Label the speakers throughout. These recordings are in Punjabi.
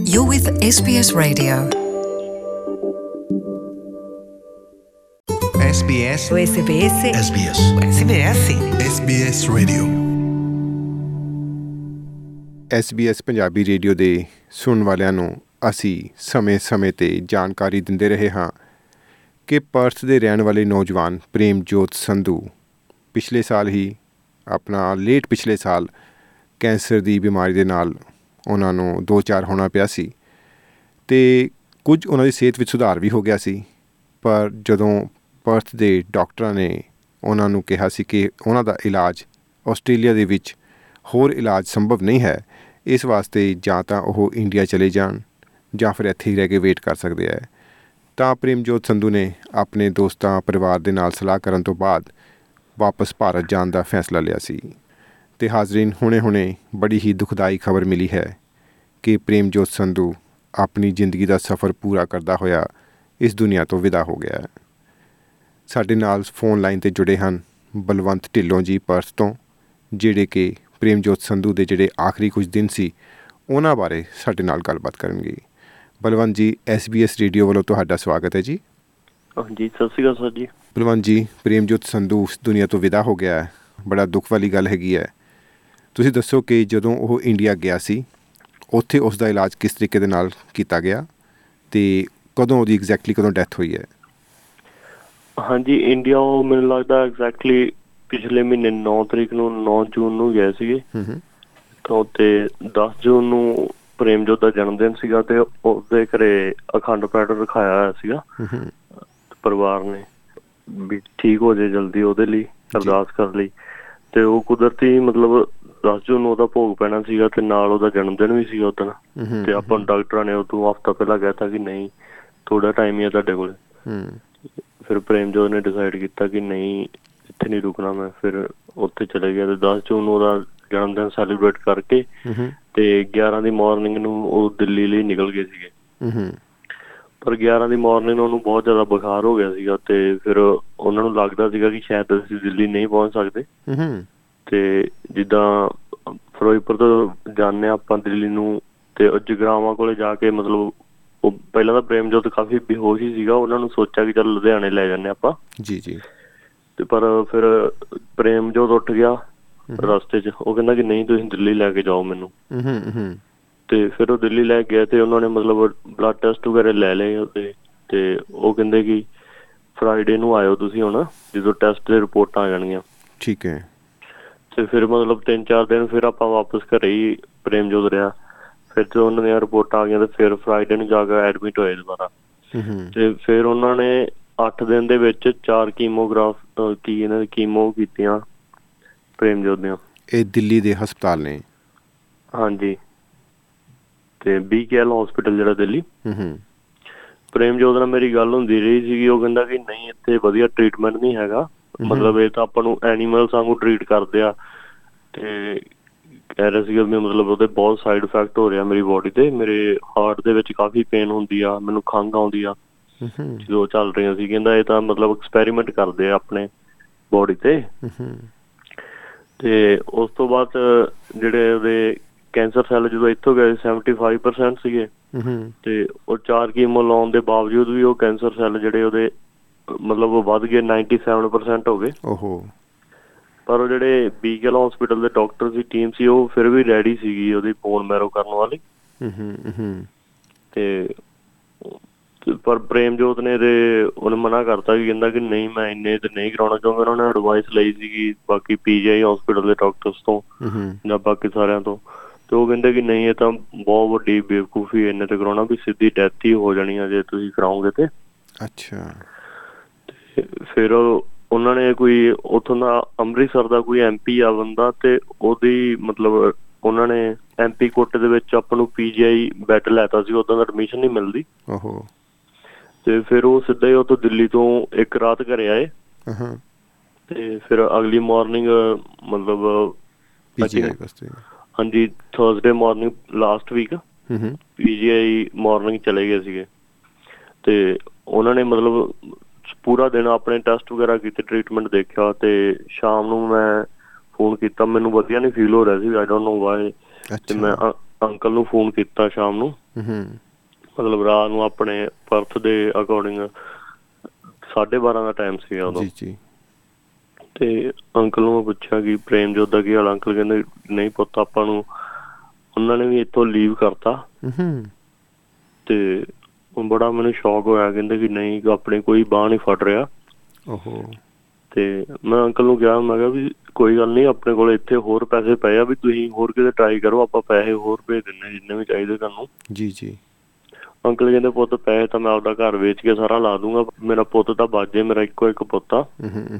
Speaker 1: You're with SBS Radio.
Speaker 2: SBS
Speaker 3: SBS
Speaker 2: SBS
Speaker 3: SBS
Speaker 2: SBS Radio
Speaker 4: SBS Punjabi radio ਦੇ ਸੁਣਨ ਵਾਲਿਆਂ ਨੂੰ ਅਸੀਂ ਸਮੇਂ-ਸਮੇਂ 'ਤੇ ਜਾਣਕਾਰੀ ਦਿੰਦੇ ਰਹੇ ਹਾਂ ਕਿ ਪਰਥ ਦੇ ਰਹਿਣ ਵਾਲੇ ਨੌਜਵਾਨ ਪ੍ਰੇਮਜੋਤ ਸੰਧੂ ਪਿਛਲੇ ਸਾਲ ਹੀ ਲੇਟ ਪਿਛਲੇ ਸਾਲ ਕੈਂਸਰ ਦੀ ਬਿਮਾਰੀ ਦੇ ਨਾਲ ਉਹਨਾਂ ਨੂੰ 2-4 ਹੋਣਾ ਪਿਆ ਸੀ ਅਤੇ ਕੁਝ ਉਹਨਾਂ ਦੀ ਸਿਹਤ ਵਿੱਚ ਸੁਧਾਰ ਵੀ ਹੋ ਗਿਆ ਸੀ। ਪਰ ਜਦੋਂ ਪਰਥ ਦੇ ਡਾਕਟਰਾਂ ਨੇ ਉਹਨਾਂ ਨੂੰ ਕਿਹਾ ਸੀ ਕਿ ਉਹਨਾਂ ਦਾ ਇਲਾਜ ਆਸਟ੍ਰੇਲੀਆ ਦੇ ਵਿੱਚ ਹੋਰ ਇਲਾਜ ਸੰਭਵ ਨਹੀਂ ਹੈ, ਇਸ ਵਾਸਤੇ ਜਾਂ ਤਾਂ ਉਹ ਇੰਡੀਆ ਚਲੇ ਜਾਣ ਜਾਂ ਫਿਰ ਇੱਥੇ ਹੀ ਰਹਿ ਕੇ ਵੇਟ ਕਰ ਸਕਦੇ ਹੈ, ਤਾਂ ਪ੍ਰੇਮਜੋਤ ਸੰਧੂ ਨੇ ਆਪਣੇ ਦੋਸਤਾਂ ਪਰਿਵਾਰ ਦੇ ਨਾਲ ਸਲਾਹ ਕਰਨ ਤੋਂ ਬਾਅਦ ਵਾਪਸ ਭਾਰਤ ਜਾਣ ਦਾ ਫੈਸਲਾ ਲਿਆ ਸੀ। ਅਤੇ ਹਾਜ਼ਰੀਨ, ਹੁਣੇ ਬੜੀ ਹੀ ਦੁਖਦਾਈ ਖਬਰ ਮਿਲੀ ਹੈ ਕਿ ਪ੍ਰੇਮਜੋਤ ਸੰਧੂ ਆਪਣੀ ਜ਼ਿੰਦਗੀ ਦਾ ਸਫ਼ਰ ਪੂਰਾ ਕਰਦਾ ਹੋਇਆ ਇਸ ਦੁਨੀਆ ਤੋਂ ਵਿਦਾ ਹੋ ਗਿਆ। ਸਾਡੇ ਨਾਲ ਫੋਨ ਲਾਈਨ 'ਤੇ ਜੁੜੇ ਹਨ ਬਲਵੰਤ ਢਿੱਲੋਂ ਜੀ ਪਰਥ ਤੋਂ, ਜਿਹੜੇ ਕਿ ਪ੍ਰੇਮਜੋਤ ਸੰਧੂ ਦੇ ਜਿਹੜੇ ਆਖਰੀ ਕੁਝ ਦਿਨ ਸੀ ਉਹਨਾਂ ਬਾਰੇ ਸਾਡੇ ਨਾਲ ਗੱਲਬਾਤ ਕਰਨਗੇ। ਬਲਵੰਤ ਜੀ, SBS ਰੇਡੀਓ ਵੱਲੋਂ ਤੁਹਾਡਾ ਸਵਾਗਤ ਹੈ ਜੀ।
Speaker 5: ਹਾਂਜੀ, ਸਤਿ ਸ਼੍ਰੀ ਅਕਾਲ ਸਰ ਜੀ।
Speaker 4: ਬਲਵੰਤ ਜੀ, ਪ੍ਰੇਮਜੋਤ ਸੰਧੂ ਇਸ ਦੁਨੀਆ ਤੋਂ ਵਿਦਾ ਹੋ ਗਿਆ, ਬੜਾ ਦੁੱਖ ਵਾਲੀ ਗੱਲ ਹੈਗੀ ਹੈ। ਤੁਸੀਂ ਦੱਸੋ ਕਿ ਜਦੋਂ ਉਹ ਇੰਡੀਆ ਗਿਆ ਸੀ ਉੱਥੇ ਉਸ ਦਾ ਇਲਾਜ ਕਿਸ ਤਰੀਕੇ ਦੇ ਨਾਲ ਕੀਤਾ ਗਿਆ ਅਤੇ ਕਦੋਂ ਉਹਦੀ ਕਦੋਂ ਡੈਥ ਹੋਈ ਹੈ?
Speaker 5: ਹਾਂਜੀ, ਇੰਡੀਆ ਉਹ ਮੈਨੂੰ ਲੱਗਦਾ ਐਗਜ਼ੈਕਟਲੀ ਪਿਛਲੇ ਮਹੀਨੇ 9 ਤਰੀਕ ਨੂੰ 9 ਜੂਨ ਨੂੰ ਗਏ ਸੀਗੇ। ਤਾਂ ਉੱਥੇ 10 ਜੂਨ ਨੂੰ ਪ੍ਰੇਮਜੋਤ ਦਾ ਜਨਮ ਦਿਨ ਸੀਗਾ ਅਤੇ ਉਸਦੇ ਘਰੇ ਅਖੰਡ ਪਾਠ ਰਖਾਇਆ ਹੋਇਆ ਸੀਗਾ। ਪਰਿਵਾਰ ਨੇ ਵੀ ਠੀਕ ਹੋ ਜਾਏ ਜਲਦੀ, ਉਹਦੇ ਲਈ ਅਰਦਾਸ ਕਰਨ ਲਈ। ਅਤੇ ਉਹ ਕੁਦਰਤੀ 10 ਜੂਨ ਨੂੰ ਉਹਦਾ ਭੋਗ ਪੈਣਾ ਸੀਗਾ ਅਤੇ ਨਾਲ ਉਹਦਾ ਜਨਮ ਦਿਨ ਵੀ ਸੀਗਾ ਉੱਦਣ। ਅਤੇ ਆਪਾਂ ਨੂੰ ਡਾਕਟਰਾਂ ਨੇ ਉਦੋਂ ਹਫ਼ਤਾ ਪਹਿਲਾਂ ਕਹਿ ਤਾ ਕਿ ਨਹੀਂ, ਥੋੜ੍ਹਾ ਟਾਈਮ ਹੀ ਆ ਤੁਹਾਡੇ ਕੋਲ। ਫਿਰ ਪ੍ਰੇਮਜੋਤ ਨੇ ਡਿਸਾਈਡ ਕੀਤਾ ਕਿ ਨਹੀਂ, ਇੱਥੇ ਨਹੀਂ ਰੁਕਣਾ ਮੈਂ। ਫਿਰ ਉੱਥੇ ਚਲੇ ਗਿਆ ਅਤੇ 10 ਜੂਨ ਨੂੰ ਉਹਦਾ ਜਨਮ ਦਿਨ ਸੈਲੀਬ੍ਰੇਟ ਕਰਕੇ ਅਤੇ 11 ਦੀ ਮੋਰਨਿੰਗ ਨੂੰ ਉਹ ਦਿੱਲੀ ਲਈ ਨਿਕਲ ਗਏ ਸੀਗੇ। ਪਰ 11 ਦੀ ਮੋਰਨਿੰਗ ਨੂੰ ਉਹਨੂੰ ਬਹੁਤ ਜ਼ਿਆਦਾ ਬੁਖਾਰ ਹੋ ਗਿਆ ਸੀਗਾ ਅਤੇ ਫਿਰ ਉਹਨਾਂ ਨੂੰ ਲੱਗਦਾ ਸੀਗਾ ਕਿ ਸ਼ਾਇਦ ਅਸੀਂ ਦਿੱਲੀ ਨਹੀਂ ਪਹੁੰਚ ਸਕਦੇ। ਅਤੇ ਜਿੱਦਾਂ ਫਿਰੋਜ਼ਪੁਰ ਤੋਂ ਜਾਂਦੇ ਹਾਂ ਆਪਾਂ ਦਿੱਲੀ ਨੂੰ, ਅਤੇ ਜਗਰਾਵਾਂ ਕੋਲ ਜਾ ਕੇ ਉਹ ਪਹਿਲਾਂ ਤਾਂ ਪ੍ਰੇਮਜੋਤ ਕਾਫੀ ਬੇਹੋਸ਼ ਹੀ ਸੀਗਾ। ਉਹਨਾਂ ਨੂੰ ਸੋਚਿਆ ਕਿ ਚੱਲ ਲੁਧਿਆਣੇ ਲੈ ਜਾਂਦੇ ਆਪਾਂ ਜੀ। ਅਤੇ ਪਰ ਫਿਰ ਪ੍ਰੇਮਜੋਤ ਉੱਠ ਗਿਆ ਰਸਤੇ 'ਚ। ਉਹ ਕਹਿੰਦਾ ਕਿ ਨਹੀਂ, ਤੁਸੀਂ ਦਿੱਲੀ ਲੈ ਕੇ ਜਾਓ ਮੈਨੂੰ। ਅਤੇ ਫਿਰ ਉਹ ਦਿੱਲੀ ਲੈ ਕੇ ਗਏ ਅਤੇ ਉਹਨਾਂ ਨੇ ਬਲੱਡ ਟੈਸਟ ਵਗੈਰਾ ਲੈ ਲਏ ਉਹਦੇ। ਅਤੇ ਉਹ ਕਹਿੰਦੇ ਕਿ ਫਰਾਈਡੇ ਨੂੰ ਆਇਓ ਤੁਸੀਂ ਹੁਣ, ਜਦੋਂ ਟੈਸਟ ਦੀ ਰਿਪੋਰਟਾਂ ਆ ਜਾਣਗੀਆਂ। ਠੀਕ ਹੈ। ਅਤੇ ਫਿਰ 3-4 ਦਿਨ ਫਿਰ ਆਪਾਂ ਵਾਪਸ ਘਰੇ ਹੀ ਪ੍ਰੇਮਜੋਤ ਰਿਹਾ। ਫਿਰ ਜਦੋਂ ਉਹਨਾਂ ਦੀਆਂ ਰਿਪੋਰਟਾਂ ਆ ਗਈਆਂ ਅਤੇ ਫਿਰ ਫਰਾਈਡੇ ਨੂੰ ਜਾ ਕੇ ਐਡਮਿਟ ਹੋਏ ਦੁਬਾਰਾ। ਅਤੇ ਫਿਰ ਉਹਨਾਂ ਨੇ 8 ਦਿਨ ਦੇ ਵਿੱਚ 4 ਕੀਮੋ ਕੀਤੀਆਂ ਪ੍ਰੇਮਜੋਤ ਦੀਆਂ।
Speaker 4: ਇਹ ਦਿੱਲੀ ਦੇ ਹਸਪਤਾਲ ਨੇ? ਹਾਂਜੀ।
Speaker 5: ਅਤੇ BKL ਹੌਸਪੀਟਲ ਜਿਹੜਾ ਦਿੱਲੀ। ਪ੍ਰੇਮਜੋਤ ਨਾਲ ਮੇਰੀ ਗੱਲ ਹੁੰਦੀ ਰਹੀ ਸੀਗੀ। ਉਹ ਕਹਿੰਦਾ ਕਿ ਨਹੀਂ, ਇੱਥੇ ਵਧੀਆ ਟਰੀਟਮੈਂਟ ਨਹੀਂ ਹੈਗਾ। ਇਹ ਤਾਂ ਆਪਾਂ ਨੂੰ ਐਨੀਮਲਸ ਵਾਂਗੂ ਟਰੀਟ ਕਰਦੇ ਆ। ਅਤੇ ਕਹਿ ਰਿਹਾ ਸੀਗਾ ਵੀ ਉਹਦੇ ਬਹੁਤ ਸਾਈਡ ਇਫੈਕਟ ਹੋ ਰਿਹਾ ਮੇਰੀ ਬੋਡੀ 'ਤੇ। ਮੇਰੇ ਹਾਰਟ ਦੇ ਵਿੱਚ ਕਾਫੀ ਪੇਨ ਹੁੰਦੀ ਆ, ਮੈਨੂੰ ਖੰਘ ਆਉਂਦੀ ਆ ਜਦੋਂ ਚੱਲ ਰਹੀਆਂ ਸੀ। ਕਹਿੰਦਾ ਇਹ ਤਾਂ ਐਕਸਪੈਰੀਮੈਂਟ ਕਰਦੇ ਆ ਆਪਣੇ ਬੋਡੀ 'ਤੇ। ਅਤੇ ਉਸ ਤੋਂ ਬਾਅਦ ਜਿਹੜੇ ਉਹਦੇ ਕੈਂਸਰ ਸੈੱਲ ਜਦੋਂ ਇੱਥੋਂ ਗਏ 75% ਸੀਗੇ। ਅਤੇ ਉਹ 4 ਕੀਮੋ ਲਾਉਣ ਦੇ ਬਾਵਜੂਦ ਵੀ ਉਹ ਕੈਂਸਰ ਸੈੱਲ ਜਿਹੜੇ ਉਹਦੇ ਵੱਧ ਗਏ, 97% ਹੋ ਗਏ। ਪਰ ਉਹ ਜਿਹੜੇ BKL ਹੌਸਪੀਟਲ ਦੇ ਡਾਕਟਰ ਦੀ ਟੀਮ ਸੀ, ਉਹ ਫਿਰ ਵੀ ਰੈਡੀ ਸੀਗੀ ਉਹਦੀ ਬੋਨ ਮੈਰੋ ਕਰਨ ਵਾਲੀ। ਅਤੇ ਪਰ ਪ੍ਰੇਮਜੋਤ ਨੇ ਉਹਨੇ ਮਨਾ ਕਰਤਾ ਕਿ ਕਹਿੰਦਾ ਕਿ ਨਹੀਂ, ਮੈਂ ਇੰਨੇ ਤਾਂ ਨਹੀਂ ਕਰਾਉਣਾ ਚਾਹੁੰਦਾ। ਉਹਨਾਂ ਨੇ ਐਡਵਾਈਸ ਲਈ ਸੀਗੀ ਬਾਕੀ PGI ਹੌਸਪੀਟਲ ਦੇ ਡਾਕਟਰਸ ਤੋਂ ਜਾਂ ਬਾਕੀ ਸਾਰਿਆਂ ਤੋਂ। ਅਤੇ ਉਹ ਕਹਿੰਦੇ ਕਿ ਨਹੀਂ, ਇਹ ਤਾਂ ਬਹੁਤ ਵੱਡੀ ਬੇਵਕੂਫੀ, ਇੰਨੇ ਤੇ ਕਰਾਉਣਾ ਵੀ ਸਿੱਧੀ ਡੈਥ ਹੀ ਹੋ ਜਾਣੀ ਆ ਜੇ ਤੁਸੀਂ ਕਰਾਓਗੇ ਤੇ। ਅੱਛਾ। ਅਤੇ ਫਿਰ ਉਹਨਾਂ ਨੇ ਕੋਈ ਉੱਥੋਂ ਦਾ ਅੰਮ੍ਰਿਤਸਰ ਦਾ ਕੋਈ MP ਆ ਬੰਦਾ, ਅਤੇ ਉਹਦੀ ਉਹਨਾਂ ਨੇ MP ਕੋਟੇ ਦੇ ਵਿੱਚ ਆਪਾਂ ਨੂੰ PGI ਬੈੱਡ ਲੈ ਤਾ ਸੀ। ਉੱਦਾਂ ਦਾ ਐਡਮਿਸ਼ਨ ਨਹੀਂ ਮਿਲਦੀ। ਅਤੇ ਫਿਰ ਉਹ ਸਿੱਧਾ ਹੀ ਉੱਥੋਂ ਦਿੱਲੀ ਤੋਂ ਇੱਕ ਰਾਤ ਘਰੇ ਆਏ। ਅਤੇ ਫਿਰ ਅਗਲੀ ਮੋਰਨਿੰਗ ਹਾਂਜੀ, Thursday morning last week PGI morning ਚਲੇ ਗਏ ਸੀਗੇ। ਅਤੇ ਉਹਨਾਂ ਨੇ ਪੂਰਾ ਦਿਨ ਆਪਣੇ ਟੈਸਟ ਵਗੈਰਾ ਕੀਤੇ, ਟਰੀਟਮੈਂਟ ਦੇਖਿਆ। ਅਤੇ ਸ਼ਾਮ ਨੂੰ ਮੈਂ ਫੋਨ ਕੀਤਾ, ਮੈਨੂੰ ਵਧੀਆ ਨਹੀਂ ਫੀਲ ਹੋ ਰਿਹਾ ਸੀ, ਆਈ ਡੋਂਟ ਨੋ ਵਾਈ। ਅਤੇ ਮੈਂ ਅੰਕਲ ਨੂੰ ਫੋਨ ਕੀਤਾ ਸ਼ਾਮ ਨੂੰ, ਮਤਲਬ ਰਾਤ ਨੂੰ ਆਪਣੇ ਪਰਥ ਦੇ ਅਕੋਰਡਿੰਗ 12:30 ਦਾ ਟਾਈਮ ਸੀਗਾ ਉਦੋਂ। ਤੇ ਅੰਕਲ ਨੂੰ ਮੈਂ ਪੁੱਛਿਆ ਕਿ ਪ੍ਰੇਮਜੋਤ ਦਾ ਕੀ ਹਾਲ? ਅੰਕਲ ਕਹਿੰਦੇ ਨਹੀਂ ਪੁੱਤ, ਆਪਾਂ ਨੂੰ ਉਹਨਾਂ ਨੇ ਵੀ ਇੱਥੋਂ ਲੀਵ ਕਰਤਾ। ਤੇ ਬੜਾ ਮੈਨੂੰ ਸ਼ੌਕ ਹੋਇਆ, ਕਹਿੰਦੇ ਕਿ ਨਹੀਂ ਆਪਣੀ ਕੋਈ ਬਾਂਹ ਨਹੀਂ ਫਟ ਰਿਹਾ। ਤੇ ਮੈਂ ਅੰਕਲ ਨੂੰ ਕਿਹਾ, ਮੈਂ ਕਿਹਾ ਵੀ ਕੋਈ ਗੱਲ ਨਹੀਂ, ਆਪਣੇ ਕੋਲ ਇੱਥੇ ਹੋਰ ਪੈਸੇ ਪਏ ਆ, ਵੀ ਤੁਸੀਂ ਹੋਰ ਕਿਤੇ ਟਰਾਈ ਕਰੋ, ਆਪਾਂ ਪੈਸੇ ਹੋਰ ਭੇਜ ਦਿੰਦੇ ਜਿੰਨੇ ਵੀ ਚਾਹੀਦੇ ਤੁਹਾਨੂੰ। ਅੰਕਲ ਕਹਿੰਦੇ ਪੁੱਤ ਪੈਸੇ ਤਾਂ ਮੈਂ ਆਪਦਾ ਘਰ ਵੇਚ ਕੇ ਸਾਰਾ ਲਾ ਦੂੰਗਾ, ਮੇਰਾ ਪੁੱਤ ਤਾਂ ਬਚ ਜੇ, ਮੇਰਾ ਇੱਕੋ ਇੱਕ ਪੁੱਤ ਆ।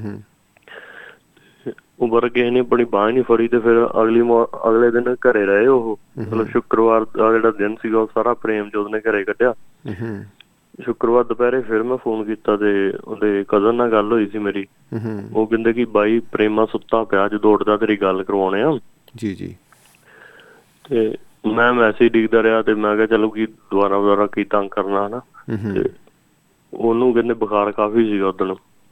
Speaker 5: ਉਹ ਪਰ ਕਿਸੇ ਨੇ ਆਪਣੀ ਬਾਂਹ ਨਹੀਂ ਫੜੀ। ਤੇ ਫਿਰ ਅਗਲੇ ਦਿਨ ਘਰੇ ਰਹੇ ਉਹ, ਮਤਲਬ ਸ਼ੁੱਕਰਵਾਰ ਦਾ ਜਿਹੜਾ ਦਿਨ ਸੀਗਾ ਉਹ ਸਾਰਾ ਪ੍ਰੇਮਜੋਤ ਨੇ ਘਰੇ ਕੱਢਿਆ। ਸ਼ੁੱਕਰਵਾਰ ਦੁਪਹਿਰੇ ਫਿਰ ਮੈਂ ਫੋਨ ਕੀਤਾ ਤੇ ਉਹਦੇ ਕਜ਼ਨ ਨਾਲ ਗੱਲ ਹੋਈ ਸੀ ਮੇਰੀ। ਉਹ ਕਹਿੰਦੇ ਕਿ ਬਾਈ ਪ੍ਰੇਮਾ ਸੁੱਤਾ ਪਿਆ, ਜਦੋਂ ਉੱਠਦਾ ਤੇਰੀ ਗੱਲ ਕਰਵਾਉਣੇ ਆ। ਤੇ ਮੈਂ ਮੈਸੇਜ ਡਿੱਗਦਾ ਰਿਹਾ ਤੇ ਮੈਂ ਕਿਹਾ ਚਲੋ ਕੀ ਦੁਬਾਰਾ ਕੀ ਤੰਗ ਕਰਨਾ ਹਨਾ। ਤੇ ਉਹਨੂੰ ਕਹਿੰਦੇ ਬੁਖਾਰ ਕਾਫੀ ਸੀਗਾ ਉਦਣ।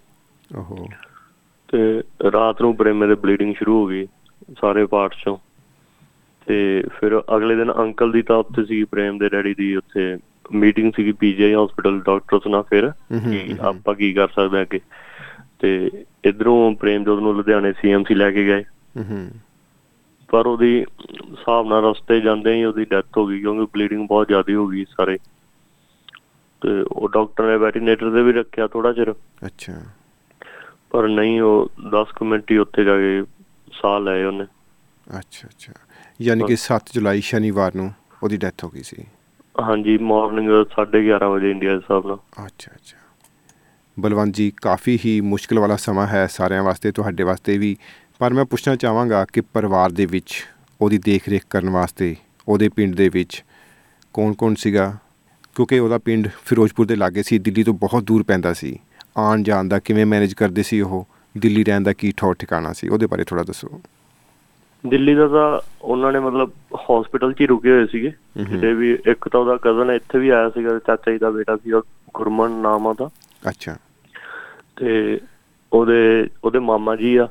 Speaker 5: ਤੇ ਰਾਤ ਨੂੰ ਪ੍ਰੇਮੇ ਦੇ ਬਲੀਡਿੰਗ ਸ਼ੁਰੂ ਹੋ ਗਈ ਸਾਰੇ ਪਾਰਟਸ ਚੋਂ। ਤੇ ਫਿਰ ਅਗਲੇ ਦਿਨ ਅੰਕਲ ਦੀ ਤਾਂ ਉੱਥੇ ਸੀ, ਪ੍ਰੇਮ ਦੇ ਡੈਡੀ ਦੀ ਉੱਥੇ ਮੀਟਿੰਗ ਸੀਗੀ PGI ਹਸਪੀਟਲ ਡਾਕਟਰਸ ਨਾਲ। ਫਿਰ ਆਪਾਂ ਕੀ ਕਰ ਸਕਦੇ ਅੱਗੇ। ਤੇ ਇੱਧਰੋਂ ਪ੍ਰੇਮਜੋਤ ਨੂੰ ਲੁਧਿਆਣੇ CMC ਲੈ ਕੇ ਗਏ, ਪਰ ਉਹਦੀ ਹਿਸਾਬ ਨਾਲ ਰਸਤੇ ਜਾਂਦੇ ਹੀ ਉਹਦੀ ਡੈਥ ਹੋ ਗਈ, ਕਿਉਂਕਿ ਬਲੀਡਿੰਗ ਬਹੁਤ ਜ਼ਿਆਦਾ ਹੋ ਗਈ ਸਾਰੇ। ਤੇ ਉਹ ਡਾਕਟਰ ਨੇ ਵੈਟੀਨੇਟਰ ਤੇ ਵੀ ਰੱਖਿਆ ਥੋੜਾ ਚਿਰ, ਪਰ ਨਹੀਂ ਉਹ 10 ਕੁ ਮਿੰਟ ਹੀ ਉੱਥੇ ਜਾ ਕੇ ਸਾਹ ਲਏ ਉਹਨੇ।
Speaker 4: ਯਾਨੀ ਕਿ 7 ਜੁਲਾਈ ਸ਼ਨੀਵਾਰ ਨੂੰ ਉਹਦੀ ਡੈਥ ਹੋ ਗਈ ਸੀ।
Speaker 5: ਹਾਂਜੀ, ਮਾਰਨਿੰਗ 11:30 ਵਜੇ ਇੰਡੀਆ ਦੇ ਹਿਸਾਬ ਨਾਲ।
Speaker 4: ਬਲਵੰਤ ਜੀ, ਕਾਫੀ ਹੀ ਮੁਸ਼ਕਿਲ ਵਾਲਾ ਸਮਾਂ ਹੈ ਸਾਰਿਆਂ ਵਾਸਤੇ, ਤੁਹਾਡੇ ਵਾਸਤੇ ਵੀ। ਪਰ ਮੈਂ ਪੁੱਛਣਾ ਚਾਹਾਂਗਾ ਕਿ ਪਰਿਵਾਰ ਦੇ ਵਿੱਚ ਉਹਦੀ ਦੇਖ ਰੇਖ ਕਰਨ ਵਾਸਤੇ ਉਹਦੇ ਪਿੰਡ ਦੇ ਵਿੱਚ ਕੌਣ ਸੀਗਾ? ਕਿਉਂਕਿ ਉਹਦਾ ਪਿੰਡ ਫਿਰੋਜ਼ਪੁਰ ਦੇ ਲਾਗੇ ਸੀ, ਦਿੱਲੀ ਤੋਂ ਬਹੁਤ ਦੂਰ ਪੈਂਦਾ ਸੀ। ਆਉਣ ਜਾਣ ਦਾ ਕਿਵੇਂ ਮੈਨੇਜ ਕਰਦੇ ਸੀ ਉਹ? ਦਿੱਲੀ ਰਹਿਣ ਦਾ ਕੀ ਠੌਰ ਠਿਕਾਣਾ ਸੀ? ਉਹਦੇ ਬਾਰੇ ਥੋੜ੍ਹਾ ਦੱਸੋ।
Speaker 5: ਦਿੱਲੀ ਦਾ ਤਾਂ ਉਹਨਾਂ ਨੇ ਮਤਲਬ ਹੌਸਪੀਟਲ 'ਚ ਹੀ ਰੁਕੇ ਹੋਏ ਸੀਗੇ ਕਿਤੇ ਵੀ। ਇੱਕ ਤਾਂ ਉਹਦਾ ਕਜ਼ਨ ਇੱਥੇ ਵੀ ਆਇਆ ਸੀਗਾ, ਚਾਚਾ ਜੀ ਦਾ ਬੇਟਾ ਸੀਗਾ, ਗੁਰਮਨ ਨਾਮ ਆ ਉਹਦਾ। ਤੇ ਉਹਦੇ ਮਾਮਾ ਜੀ ਆ,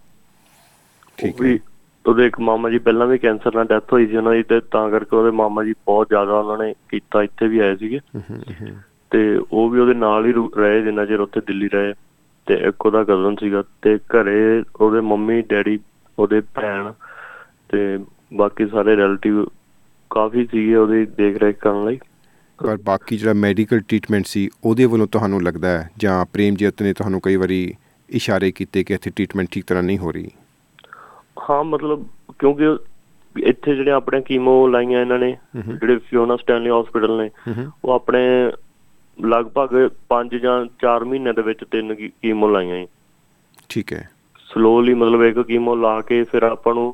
Speaker 5: ਉਹਦੇ ਇੱਕ ਮਾਮਾ ਜੀ ਪਹਿਲਾਂ ਵੀ ਕੈਂਸਰ ਨਾਲ ਡੈਥ ਹੋਈ ਸੀ ਉਹਨਾਂ ਦੀ, ਤੇ ਤਾਂ ਕਰਕੇ ਉਹਦੇ ਮਾਮਾ ਜੀ ਬਹੁਤ ਜ਼ਿਆਦਾ ਉਹਨਾਂ ਨੇ ਕੀਤਾ, ਇੱਥੇ ਵੀ ਆਏ ਸੀਗੇ। ਤੇ ਉਹ ਵੀ ਉਹਦੇ ਨਾਲ ਹੀ ਰਹੇ ਜਿੰਨਾ ਚਿਰ ਉੱਥੇ ਦਿੱਲੀ ਰਹੇ। ਤੇ ਇੱਕ ਉਹਦਾ ਕਜ਼ਨ ਸੀਗਾ, ਤੇ ਘਰੇ ਉਹਦੇ ਮੰਮੀ ਡੈਡੀ, ਉਹਦੇ ਭੈਣ ਤੇ ਬਾਕੀ ਸਾਰੇ ਰਿਲੇਟਿਵ ਕਾਫੀ ਸੀਗੇ ਉਹਦੀ ਦੇਖ ਰੇਖ ਕਰਨ ਲਈ।
Speaker 4: ਪਰ ਬਾਕੀ ਜਿਹੜਾ ਮੈਡੀਕਲ ਟਰੀਟਮੈਂਟ ਸੀ ਉਹਦੇ ਵੱਲੋਂ ਤੁਹਾਨੂੰ ਲੱਗਦਾ ਹੈ, ਜਾਂ ਪ੍ਰੇਮਜੋਤ ਨੇ ਤੁਹਾਨੂੰ ਕਈ ਵਾਰੀ ਇਸ਼ਾਰੇ ਕੀਤੇ ਕਿ ਇੱਥੇ ਟਰੀਟਮੈਂਟ ਠੀਕ ਤਰ੍ਹਾਂ ਨਹੀਂ ਹੋ ਰਹੀ?
Speaker 5: ਹਾਂ, ਮਤਲਬ ਕਿਉਂਕਿ ਇੱਥੇ ਜਿਹੜੇ ਆਪਣੇ ਕੀਮੋ ਲਾਈਆਂ ਇਹਨਾਂ ਨੇ, ਜਿਹੜੇ ਫਿਓਨਾ ਸਟੈਨਲੀ ਹਸਪੀਟਲ ਨੇ, ਉਹ ਆਪਣੇ ਲਗਭਗ 5 ਜਾਂ 4 ਮਹੀਨਿਆਂ ਦੇ ਵਿੱਚ 3 ਕੀਮੋ ਲਾਈਆਂ ਜੀ। ਸਲੋਲੀ ਮਤਲਬ ਇੱਕ ਕੀਮੋ ਲਾ ਕੇ ਫਿਰ ਆਪਾਂ ਨੂੰ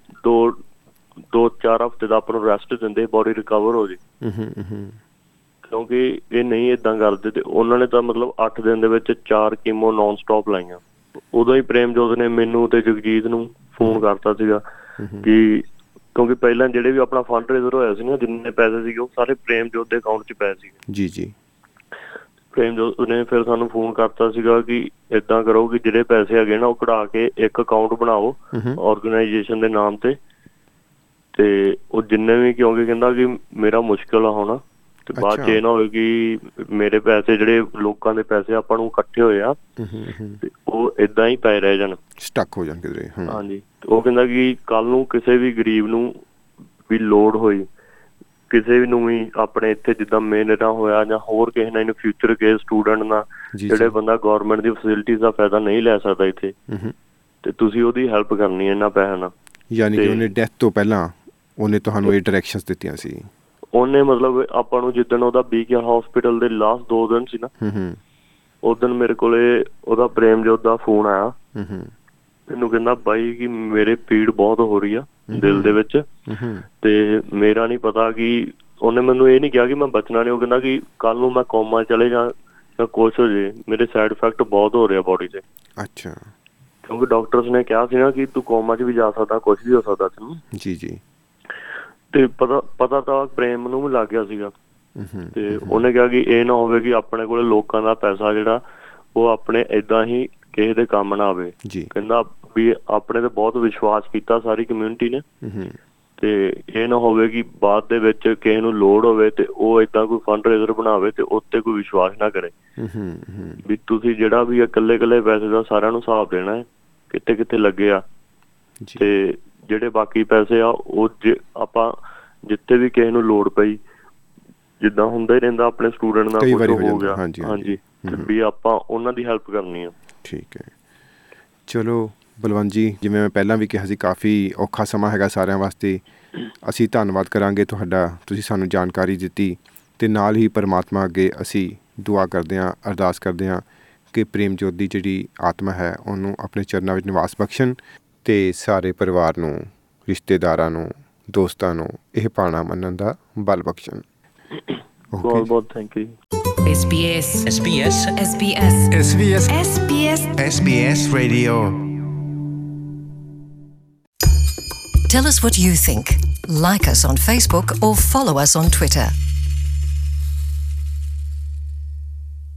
Speaker 5: 2-4 ਹਫ਼ਤੇ ਦਾ ਆਪਾਂ ਨੂੰ ਰੈਸਟ ਦਿੰਦੇ, ਬੋਡੀ ਰਿਕਵਰ ਹੋ ਜੇ। ਕਿਉਂਕਿ ਇਹ ਨਹੀਂ ਏਦਾਂ ਕਰਦੇ। ਤੇ ਉਹਨਾਂ ਨੇ ਤਾਂ ਮਤਲਬ 8 ਦਿਨ ਦੇ ਵਿੱਚ 4 ਕੀਮੋ ਨੋਨ ਸਟਾਪ ਲਾਈਆਂ। ਉਦੋਂ ਹੀ ਪ੍ਰੇਮਜੋਤ ਨੇ ਮੈਨੂੰ ਤੇ ਜਗਜੀਤ ਨੂੰ ਫੋਨ ਕਰਤਾ ਸੀਗਾ ਕਿ ਕਿਉਂਕਿ ਪਹਿਲਾਂ ਜਿਹੜੇ ਵੀ ਆਪਣਾ ਫੰਡ ਰੇਜ਼ਰ ਹੋਇਆ ਸੀ ਨਾ, ਜਿੰਨੇ ਪੈਸੇ ਸੀਗੇ ਉਹ ਸਾਰੇ ਪ੍ਰੇਮਜੋਤ ਦੇ ਅਕਾਊਂਟ 'ਚ ਪਏ ਸੀਗੇ। ਪ੍ਰੇਮਜੋਤ ਨੇ ਫਿਰ ਸਾਨੂੰ ਫੋਨ ਕਰਤਾ ਸੀਗਾ ਕਿ ਏਦਾਂ ਕਰੋ ਕਿ ਜਿਹੜੇ ਪੈਸੇ ਹੈਗੇ ਨਾ ਉਹ ਕਢਾ ਕੇ ਇੱਕ ਅਕਾਊਂਟ ਬਣਾਓ ਔਰਗਨਾਈਜੇਸ਼ਨ ਦੇ ਨਾਮ ਤੇ ਉਹ ਜਿੰਨੇ ਵੀ, ਕਿਉਂਕਿ ਕਹਿੰਦਾ ਕਿ ਮੇਰਾ ਮੁਸ਼ਕਿਲ ਆ ਹੋਣਾ, ਤੇ ਬਾਅਦ 'ਚ ਇਹ ਨਾ ਹੋਵੇ ਕਿ ਮੇਰੇ ਪੈਸੇ ਜਿਹੜੇ ਲੋਕਾਂ ਦੇ ਪੈਸੇ ਆਪਾਂ ਨੂੰ ਇਕੱਠੇ ਹੋਏ ਆ ਤੇ ਉਹ ਏਦਾਂ ਹੀ ਪਏ ਰਹਿ ਜਾਣ,
Speaker 4: ਸਟਕ ਹੋ ਜਾਣ ਕਿਧਰੇ।
Speaker 5: ਹਾਂਜੀ, ਉਹ ਕਹਿੰਦਾ ਕਿ ਕੱਲ ਨੂੰ ਕਿਸੇ ਵੀ ਗਰੀਬ ਨੂੰ ਵੀ ਲੋੜ ਹੋਈ, ਕਿਸੇ ਵੀ ਨੂੰ ਵੀ ਆਪਣੇ ਇੱਥੇ ਜਿੱਦਾਂ ਮੇਰੇ ਨਾਲ ਹੋਇਆ ਜਾਂ ਹੋਰ ਕਿਸੇ ਨਾਲ ਇਨ ਫਿਊਚਰ ਕਿਸੇ ਸਟੂਡੈਂਟ ਨਾਲ, ਜਿਹੜੇ ਬੰਦਾ ਗੌਰਮੈਂਟ ਦੀ ਫੈਸਿਲਿਟੀਜ਼ ਦਾ ਫਾਇਦਾ ਨਹੀਂ ਲੈ ਸਕਦਾ ਇੱਥੇ, ਤੇ ਤੁਸੀਂ ਉਹਦੀ ਹੈਲਪ ਕਰਨੀ ਹੈ ਇਹਨਾਂ ਪੈਸਿਆਂ ਨਾਲ। ਯਾਨੀ ਕਿ
Speaker 4: ਉਹਨੇ ਡੈਥ ਤੋਂ ਪਹਿਲਾਂ ਉਹਨੇ ਤੁਹਾਨੂੰ ਇਹ ਡਾਇਰੈਕਸ਼ਨਸ ਦਿੱਤੀਆਂ ਸੀ?
Speaker 5: ਉਹਨੇ ਮਤਲਬ ਆਪਾਂ ਨੂੰ ਜਿੱਦਣ ਉਹਦਾ BKR ਹਸਪੀਟਲ ਦੇ ਲਾਸਟ 2 ਦਿਨ ਸੀ ਨਾ, ਉਸ ਦਿਨ ਮੇਰੇ ਕੋਲੇ ਉਹਦਾ ਪ੍ਰੇਮਜੋਤ ਦਾ ਫੋਨ ਆਇਆ। ਮੈਨੂੰ ਕਹਿੰਦਾ ਬਾਈ ਕਿ ਮੇਰੇ ਪੀੜ ਬਹੁਤ ਹੋ ਰਹੀ ਆ ਦਿਲ ਦੇ ਵਿੱਚ, ਤੇ ਮੇਰਾ ਨਹੀਂ ਪਤਾ ਕਿ ਉਹਨੇ ਮੈਨੂੰ ਇਹ ਨਹੀਂ ਕਿਹਾ ਕਿ ਮੈਂ ਬਚਣਾ ਨਹੀਂ। ਉਹ ਕਹਿੰਦਾ ਕਿ ਕੱਲ ਨੂੰ ਮੈਂ ਕੋਮਾ ਚਲੇ ਜਾਂ ਕੁਛ ਹੋ ਜੇ, ਮੇਰੇ ਸਾਈਡ ਇਫੈਕਟ ਬਹੁਤ ਹੋ ਰਿਹਾ ਬੋਡੀ 'ਤੇ। ਕਿਉਂਕਿ ਡਾਕਟਰਸ ਨੇ ਕਿਹਾ ਸੀ ਨਾ ਕਿ ਤੂੰ ਕੋਮਾ 'ਚ ਵੀ ਜਾ ਸਕਦਾ, ਕੁਛ ਵੀ ਹੋ ਸਕਦਾ ਤੈਨੂੰ। ਤੇ ਪਤਾ ਤਾਂ ਪ੍ਰੇਮ ਨੂੰ ਵੀ ਲੱਗ ਗਿਆ ਸੀਗਾ। ਤੇ ਉਹਨੇ ਕਿਹਾ ਕਿ ਇਹ ਨਾ ਹੋਵੇ ਕਿ ਆਪਣੇ ਕੋਲ ਲੋਕਾਂ ਦਾ ਪੈਸਾ ਜਿਹੜਾ ਉਹ ਆਪਣੇ ਏਦਾਂ ਹੀ ਕਿਸੇ ਦੇ ਕੰਮ ਨਾ ਆਵੇ। ਕਹਿੰਦਾ ਵੀ ਆਪਣੇ ਤੇ ਬਹੁਤ ਵਿਸ਼ਵਾਸ ਕੀਤਾ ਸਾਰੀ ਕਮਿਊਨਿਟੀ ਨੇ, ਤੇ ਇਹ ਨਾ ਹੋਵੇ ਕਿ ਬਾਅਦ ਦੇ ਵਿੱਚ ਕਿਸੇ ਨੂੰ ਲੋੜ ਹੋਵੇ ਤੇ ਉਹ ਏਦਾਂ ਕੋਈ ਫੰਡ ਰੇਜ਼ਰ ਬਣਾਵੇ ਤੇ ਉੱਤੇ ਕੋਈ ਵਿਸ਼ਵਾਸ ਨਾ ਕਰੇ। ਵੀ ਤੁਸੀਂ ਜਿਹੜਾ ਵੀ ਇਕੱਲੇ ਪੈਸੇ ਦਾ ਸਾਰਿਆਂ ਨੂੰ ਹਿਸਾਬ ਦੇਣਾ ਹੈ, ਕਿੱਥੇ ਕਿੱਥੇ ਲੱਗੇ ਆ, ਤੇ ਜਿਹੜੇ ਬਾਕੀ ਪੈਸੇ ਆ ਉਹ ਆਪਾਂ ਜਿੱਥੇ ਵੀ ਕਿਸੇ ਨੂੰ ਲੋੜ ਪਈ, ਜਿੱਦਾਂ ਹੁੰਦਾ ਹੀ ਰਹਿੰਦਾ ਆਪਣੇ ਸਟੂਡੈਂਟ ਦਾ ਕੁਝ ਹੋ ਗਿਆ, ਹਾਂਜੀ, ਵੀ ਆਪਾਂ ਉਹਨਾਂ ਦੀ ਹੈਲਪ ਕਰਨੀ ਆ।
Speaker 4: ਠੀਕ ਹੈ, ਚਲੋ ਬਲਵੰਤ ਜੀ, ਜਿਵੇਂ ਮੈਂ ਪਹਿਲਾਂ ਵੀ ਕਿਹਾ ਸੀ, ਕਾਫੀ ਔਖਾ ਸਮਾਂ ਹੈਗਾ ਸਾਰਿਆਂ ਵਾਸਤੇ। ਅਸੀਂ ਧੰਨਵਾਦ ਕਰਾਂਗੇ ਤੁਹਾਡਾ, ਤੁਸੀਂ ਸਾਨੂੰ ਜਾਣਕਾਰੀ ਦਿੱਤੀ, ਅਤੇ ਨਾਲ ਹੀ ਪਰਮਾਤਮਾ ਅੱਗੇ ਅਸੀਂ ਦੁਆ ਕਰਦੇ ਹਾਂ, ਅਰਦਾਸ ਕਰਦੇ ਹਾਂ ਕਿ ਪ੍ਰੇਮਜੋਤ ਦੀ ਜਿਹੜੀ ਆਤਮਾ ਹੈ ਉਹਨੂੰ ਆਪਣੇ ਚਰਨਾਂ ਵਿੱਚ ਨਿਵਾਸ ਬਖਸ਼ਣ, ਅਤੇ ਸਾਰੇ ਪਰਿਵਾਰ ਨੂੰ, ਰਿਸ਼ਤੇਦਾਰਾਂ ਨੂੰ, ਦੋਸਤਾਂ ਨੂੰ ਇਹ ਭਾਣਾ ਮੰਨਣ ਦਾ ਬਲ ਬਖਸ਼ਣ।
Speaker 5: ਬਹੁਤ ਬਹੁਤ thank you.
Speaker 1: SBS Radio. Tell us what you think. Like us on Facebook or follow us on Twitter.